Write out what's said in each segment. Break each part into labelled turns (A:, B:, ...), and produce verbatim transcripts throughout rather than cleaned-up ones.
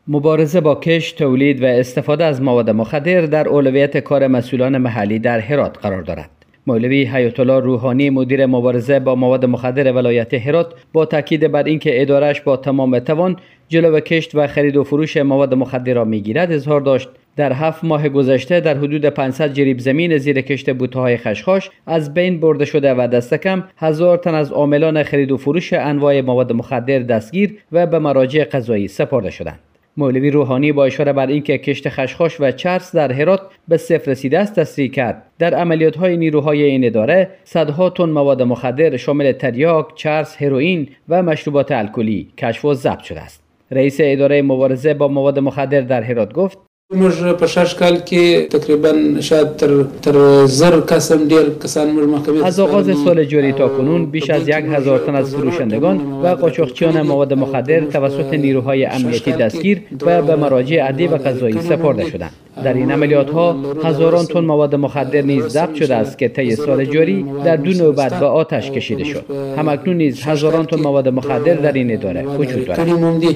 A: مبارزه با کشت، تولید و استفاده از مواد مخدر در اولویت کار مسئولان محلی در هرات قرار دارد. مولوی حیات الله روحانی مدیر مبارزه با مواد مخدر ولایت هرات با تاکید بر اینکه اداره‌اش با تمام توان جلو کشت و خرید و فروش مواد مخدر را میگیرد اظهار داشت در هفت ماه گذشته در حدود پانصد جریب زمین زیر کشت بوته‌های خشخاش از بین برده شده و دست کم هزار تن از عاملان خرید و فروش انواع مواد مخدر دستگیر و به مراجع قضایی سپرده شدند. مولوی روحانی با اشاره بر اینکه کشت خشخاش و چرس در هرات به صفر رسیده است تصریح کرد در عملیات‌های نیروهای این اداره صدها تن مواد مخدر شامل تریاک، چرس، هروئین و مشروبات الکلی کشف و ضبط شده است. رئیس اداره مبارزه با مواد مخدر در هرات گفت
B: موږ په شش کال کې تقریبا شاید تر تر زر کسم ډیر کسان موږ محکمه
A: از آغاز سال جاری تا کنون بیش از یک هزار تن از فروشندگان و قاچاقچیان مواد مخدر توسط نیروهای امنیتی دستگیر و به مراجع عدلی و قضایی سپرده شدند. در این عملیات ها هزاران تن مواد مخدر نیز ضبط شده است که طی سال جاری در دو نوبت به آتش کشیده شد. همکنون نیز هزاران تن مواد مخدر در این اداره وجود دارد.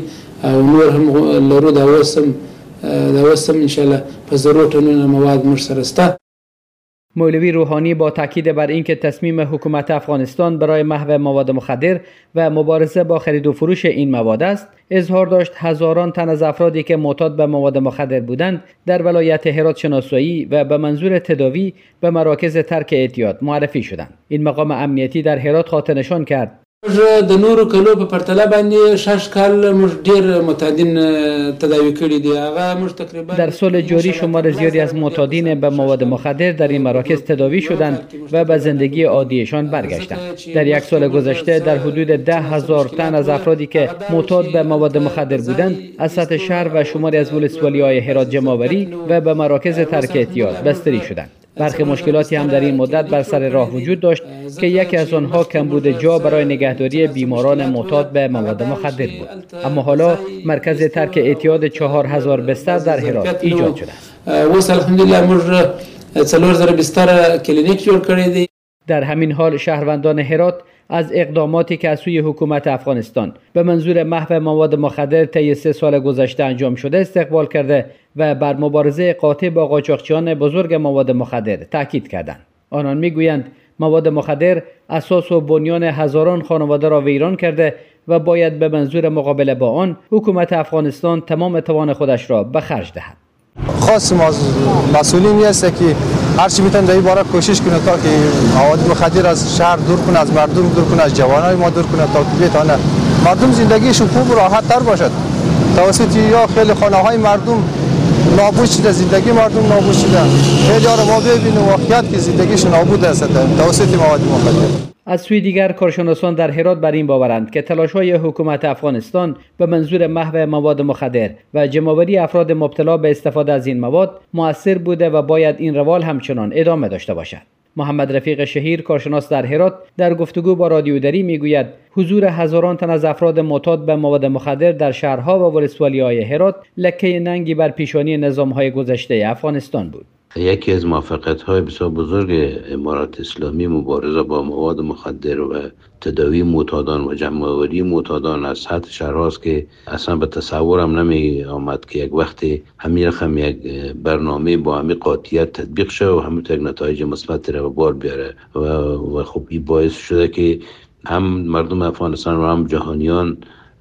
B: دوستم انشالله پس روتون مواد مرسرسته.
A: مولوی روحانی با تاکید بر اینکه تصمیم حکومت افغانستان برای محو مواد مخدر و مبارزه با خرید و فروش این مواد است، اظهار داشت هزاران تن از افرادی که معتاد به مواد مخدر بودند در ولایت هرات شناسایی و به منظور تداوی به مراکز ترک اعتیاد معرفی شدند. این مقام امنیتی در هرات خاطر نشان کرد
B: د نورو کلو په پرتله باندې شش کال موږ ډیر معتادین تداوی کړي دي. هغه موږ تقریبا
A: در سال جاری شمار زیادی از معتادین به مواد مخدر در این مراکز تداوی شدند و به زندگی عادیشان برگشتند. در یک سال گذشته در حدود ده هزار تن از افرادی که معتاد به مواد مخدر بودند از سطح شهر و شماری از ولسوالی‌های هرات جمع‌آوری و به مراکز ترک اعتیاد بستری شدند. برخی مشکلاتی هم در این مدت بر سر راه وجود داشت که یکی از آنها کمبود جا برای نگهداری بیماران معتاد به مواد مخدر بود. اما حالا مرکز ترک اعتیاد چهار هزار بستر در هرات ایجاد شده است.
B: وس الحمدلله موږ څلور زره بستر کلینیک جوړ کړی دی.
A: در همین حال شهروندان هرات از اقداماتی که از سوی حکومت افغانستان به منظور محو مواد مخدر طی سه سال گذشته انجام شده استقبال کرده و بر مبارزه قاطع با قاچاقچیان بزرگ مواد مخدر تاکید کردند. آنان میگویند مواد مخدر اساس و بنیان هزاران خانواده را ویران کرده و باید به منظور مقابله با آن حکومت افغانستان تمام توان خودش را به خرج دهد.
C: خواستم از مسئولین است که هر چی میتونه در این باره کوشش کنه تا که مواد مخدر از شهر دور کنه، از مردم دور کنه، از جوانای ما دور کنه تا که بتونه مردم زندگیشون خوب و راحت تر باشد. توسط یا خیلی خانه های مردم نابود شده، زندگی مردم نابود شده. خیلی ها ما ببینیم واقعیت که زندگیشون نابود است توسط مواد مخدر.
A: از سوی دیگر کارشناسان در هرات بر این باورند که تلاش‌های حکومت افغانستان به منظور محو مواد مخدر و جمع‌آوری افراد مبتلا به استفاده از این مواد مؤثر بوده و باید این روال همچنان ادامه داشته باشد. محمد رفیق شهیر کارشناس در هرات در گفتگو با رادیو دری میگوید حضور هزاران تن از افراد معتاد به مواد مخدر در شهرها و ولسوالی‌های هرات لکه ننگی بر پیشانی نظام‌های گذشته افغانستان بود.
D: یکی از موفقیت‌های بسیار بزرگ امارات اسلامی مبارزه با مواد مخدر و تداوی معتادان و جمع‌آوری معتادان از سطح شهرهاست که اصلا به تصورم نمی آمد که یک وقتی همین رقم یک برنامه با همین قاطعیت تطبیق شه و همین یک نتایج مثبت را به بار بیاره و, و خب این باعث شده که هم مردم افغانستان و هم جهانیان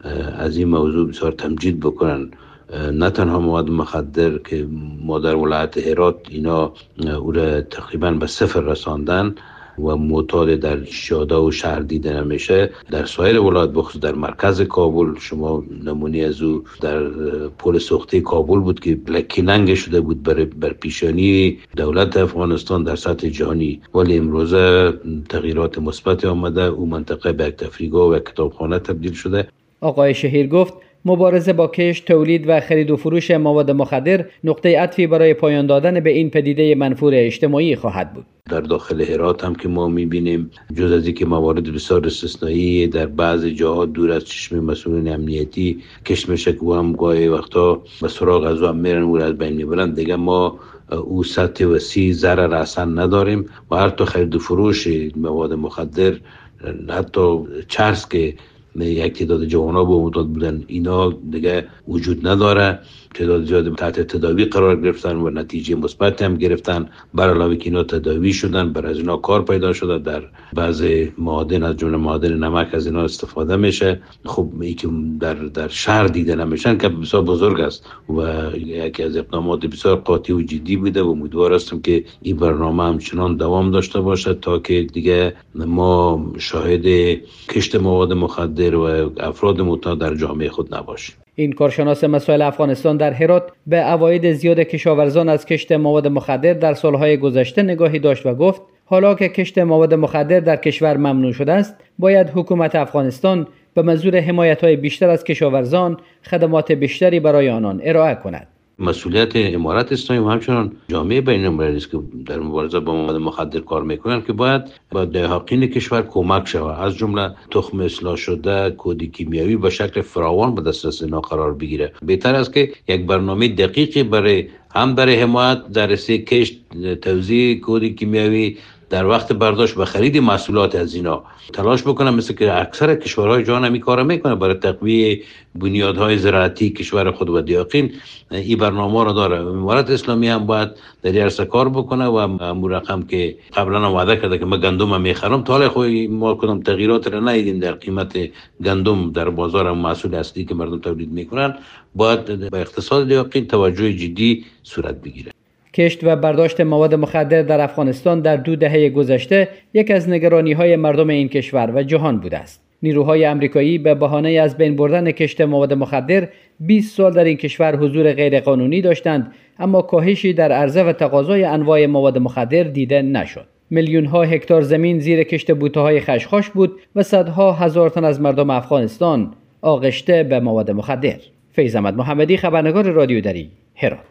D: از این موضوع بسیار تمجید بکنن. نه تنها مواد مخدر که ما در ولایت هرات اینا او را تقریبا به صفر رساندن و معتاد در شاده و شهر دیده نمیشه، در سایر ولایت بخصوص در مرکز کابل شما نمونه از او در پل سوخته کابل بود که لکی ننگ شده بود بر, بر پیشانی دولت افغانستان در سطح جهانی، ولی امروزه تغییرات مثبت آمده، او منطقه به یک تفریحگاه و کتابخانه تبدیل شده.
A: آقای شهیر گفت مبارزه با کشت، تولید و خرید و فروش مواد مخدر نقطه عطفی برای پایان دادن به این پدیده منفور اجتماعی خواهد بود.
D: در داخل هرات هم که ما می‌بینیم جز از اینکه موارد بسیار استثنایی در بعضی جاها دور از چشم مسئولین امنیتی کشمش که هم گاهی وقتا به سراغ از هم میرن و از بین میبرن، دیگه ما او سطح وسیع ضرر اصلا نداریم و هر تو خرید و فروش مواد مخدر، حتی چرس که یک تعداد جوانا با معتاد بودن، اینا دیگه وجود نداره. تعداد زیاد تحت تداوی قرار گرفتن و نتیجه مثبت هم گرفتن. بر علاوه که اینا تداوی شدن، بر از اینا کار پیدا شده، در بعضی معادن از جمله معادن نمک از اینا استفاده میشه. خب ای که در در شهر دیده نمیشن که بسیار بزرگ است و یکی از اقدامات بسیار قاطع و جدی بوده و امیدوار هستم که این برنامه همچنان دوام داشته باشه تا که دیگه ما شاهد کشت مواد مخدر و افراد معتاد در جامعه خود نباشیم.
A: این کارشناس مسائل افغانستان در هرات به عواید زیاد کشاورزان از کشت مواد مخدر در سالهای گذشته نگاهی داشت و گفت حالا که کشت مواد مخدر در کشور ممنوع شده است، باید حکومت افغانستان به منظور حمایت‌های بیشتر از کشاورزان خدمات بیشتری برای آنان ارائه کند.
D: مسئولیت امارت اسلامی و همچنان جامعه بین‌المللی است که در مبارزه با مواد مخدر کار میکنند که باید با دهقان کشور کمک شود، از جمله تخم اصلاح شده، کود کیمیاوی به شکل فراوان به دسترس اینا قرار بگیره. بهتر است که یک برنامه دقیقی برای هم برای حمایت در کشت، توزیع کود کیمیاوی، در وقت برداشت و خرید محصولات از اینا تلاش بکنم، مثل که اکثر کشورهای جهان همی کار میکنه برای تقویه بنیادهای زراعتی کشور خود و دیاقین. این برنامه را داره. امارت اسلامی هم باید در این عرصه کار بکنه و امور رقم که قبلا وعده کرده که ما گندم میخرم، تا حالا خود ما کدام تغییرات را ندیدیم در قیمت گندم در بازار محصول اصلی که مردم تولید میکنن. باید به اقتصاد دیاقین توجه جدی صورت بگیره.
A: کشت و برداشت مواد مخدر در افغانستان در دو دهه گذشته یک از نگرانی‌های مردم این کشور و جهان بوده است. نیروهای آمریکایی به بهانه از بین بردن کشت مواد مخدر بیست سال در این کشور حضور غیرقانونی داشتند، اما کاهشی در عرضه و تقاضای انواع مواد مخدر دیده نشد. میلیون ها هکتار زمین زیر کشت بوته‌های خشخاش بود و صدها هزار تن از مردم افغانستان آغشته به مواد مخدر. فیض احمد محمدی، خبرنگار رادیو دری، هرات.